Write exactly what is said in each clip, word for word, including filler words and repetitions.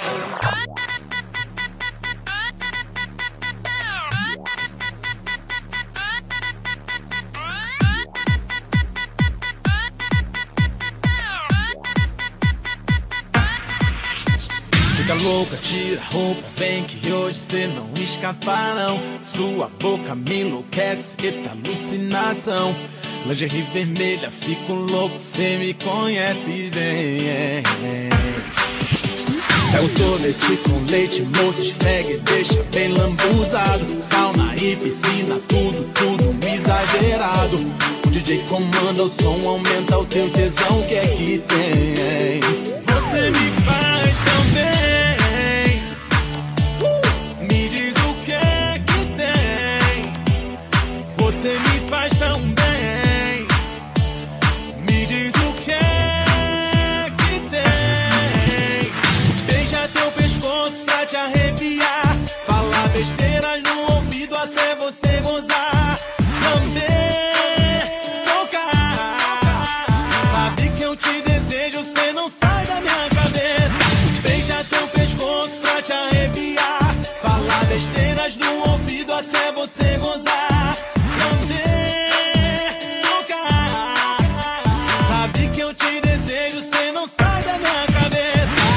Fica louca, tira a roupa, vem que hoje cê não escapa não. Sua boca me enlouquece, eita alucinação. Lingerie vermelha, fico louco, cê me conhece bem. Pega o sorvete com leite, moça, esfregue, deixa bem lambuzado. Sauna e piscina, tudo, tudo exagerado. O D J comanda o som, aumenta o teu tesão, o que é que tem? Você me faz tão bem. Me diz o que é que tem. Você me faz tão bem. Me diz o que é que tem. Beija teu pescoço pra te arrepiar. Fala besteiras no ouvido até você gozar. Lamber, tocar. Sabe que eu te desejo, cê não sai da minha cabeça. Beija teu pescoço pra te arrepiar. Fala besteiras no ouvido até você gozar. Lamber, tocar. Sabe que eu te desejo, cê não sai da minha cabeça.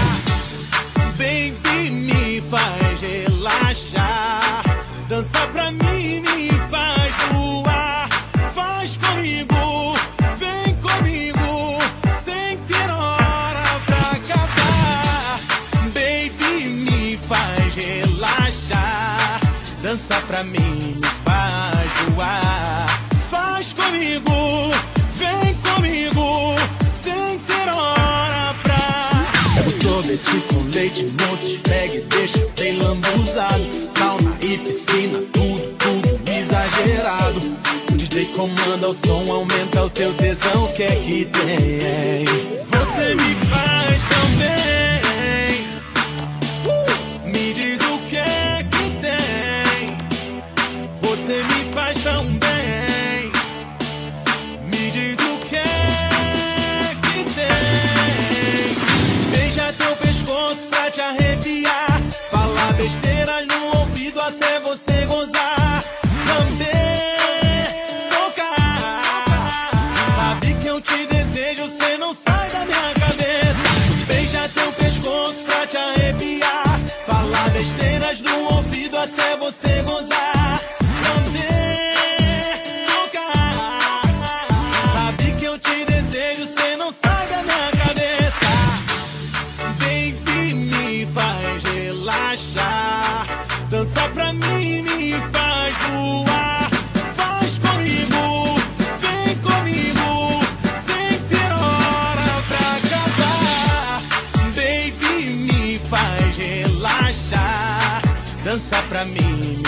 Baby, me faz relaxar. Dança pra mim, me faz voar. Faz comigo, vem comigo, sem ter hora pra acabar. Baby, me faz relaxar. Dança pra mim, me faz voar. Faz comigo, vem comigo, sem ter hora pra... Pega o sorvete com leite, moça, esfregue, deixa bem lambuzado. Sauna e piscina, tudo, tudo exagerado. O D J comanda o som, aumenta o teu tesão, o que é que tem? Você me faz tão bem. Me diz o que é que tem. Você me faz tão bem. Me diz o que é que tem. Beija teu pescoço pra te arrepiar. Fala besteiras no ouvido até você gozar. Lamber, tocar. Sabe que eu te desejo, cê não sai da minha cabeça. Beija teu pescoço pra te arrepiar. Fala besteiras no ouvido até você gozar. Lamber, tocar. Sabe que eu te desejo, cê não sai da minha cabeça. Baby, me faz relaxar. Dança pra mim, me faz voar. Faz comigo, vem comigo, sem ter hora pra acabar. Baby, me faz relaxar. Dança pra mim,